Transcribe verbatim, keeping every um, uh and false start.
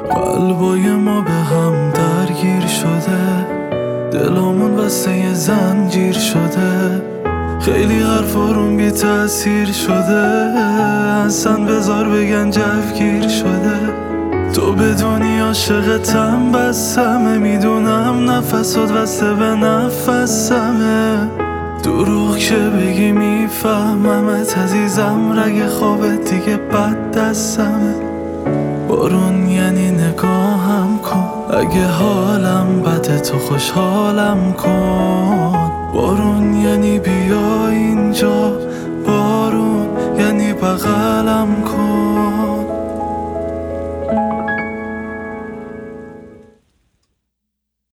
قلبای ما به هم درگیر شده، دلامون واسه یه زنجیر شده. خیلی حرفا روم بی تأثیر شده، اصلا بذار بگن جوگیر شده. تو بدونی عاشقتم بسمه، میدونم نفسات واسه به نفسمه. دروغ که بگی میفهممت عزیزم، رگ خوابت دیگه بد دستمه. بارون یعنی نگاهم کن، اگه حالم بده تو خوشحالم کن. بارون یعنی بیا اینجا، بارون یعنی بغلم کن.